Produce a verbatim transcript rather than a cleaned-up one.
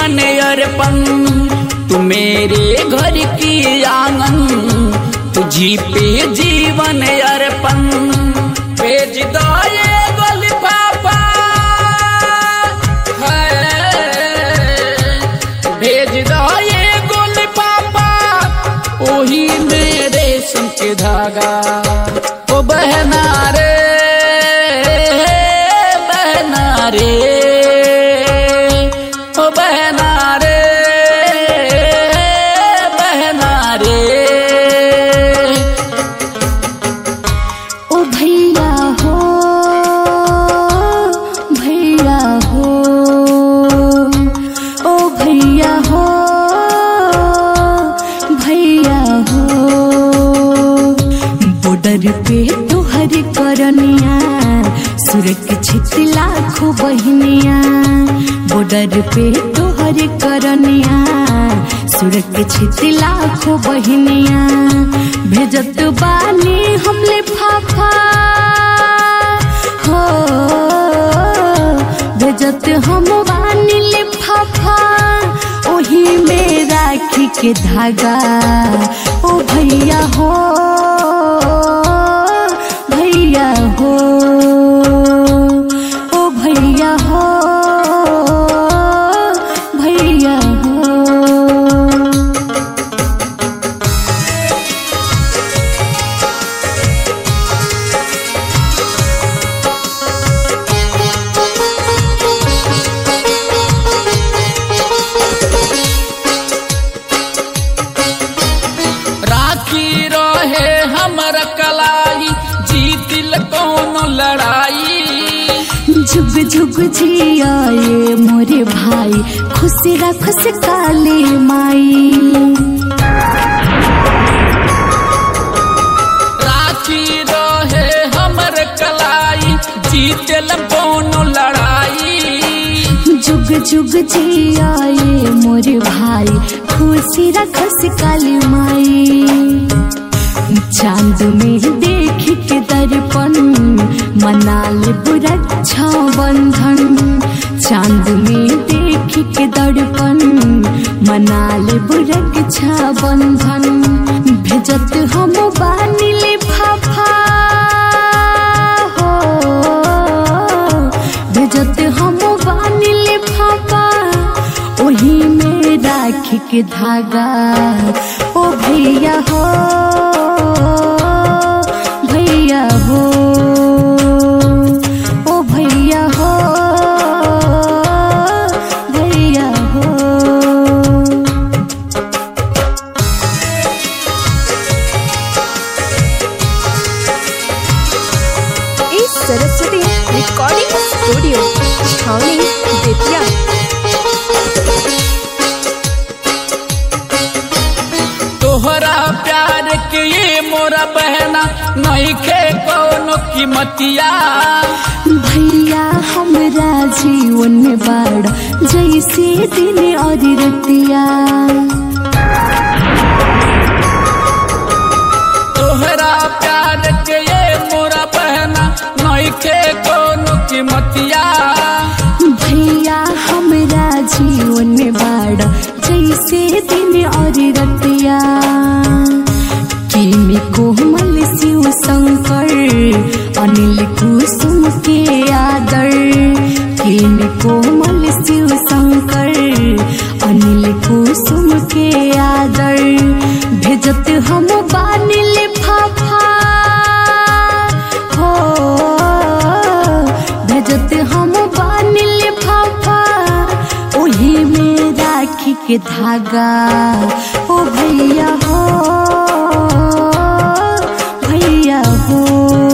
जीवन अर्पण, तू मेरे घर की आंगन, तुझी पे जीवन अर्पण। भेज दो ये लिफाफा, भेज दो ये लिफाफा, ओही में रेशम के धागा। ओ बहना रे बहना रे, ओ बहना रे बहना रे। ओ भैया हो भैया हो, ओ भैया हो भैया हो। बॉर्डर पे तोहर करनिया, सुरक्षित लाखों बहनिया। बॉर्डर पे तोहर करनिया, सुरक्षित लाखों बहनिया। भेजत बानी हम लिफाफा हो, भेजत हम बानी लिफाफा, ओही में राखी के धागा। ओ भैया हो भैया हो, ओ भैया हो भैया हो। राखी रहे हमर कलाई, जीतिल कौनो लड़ाई। झुग झुग जियाए मोरे भाई, खुश रखस काली माई। राखी रहे हमर कलाई, जीतिल कौनो लड़ाई। जुग जुग जियाए मोरे भाई, खुशी रखस काली माई। चांद में देख के दर्पण, मनाल रक्षा बंधन। चांद में देख के दर्पण, मनाल रक्षा बंधन। भेजत हम बानी लिफाफा हो, भेजत हम बानी लिफाफा, ओही में राखी के धागा। ओ भैया हो भैया हो, ओ भैया हो भैया हो। इस सरस्वती रिकॉर्डिंग स्टूडियो छावनी बेतिया। तोहरा प्यार के ये मोरा बहना, नहीं खे कौनो कीमतिया। भैया हमरा जीवन में बाड़ा, जैसे दिन और रतिया। तोहरा प्यार के ये मोरा बहना, नहीं खे कौनो कीमतिया। भैया हमरा जीवन में बाड़ा, जैसे दिन और रतिया। किमी कोमल शिव शंकर, अनिल कुसुम के आदर। किमी कोमल शिव शंकर, अनिल कुसुम के आदर। भेजत हम बानी लिफाफा हो, भेजत हम बानी लिफाफा, ओही में राखी के धागा। ओ भैया हो भैया हो।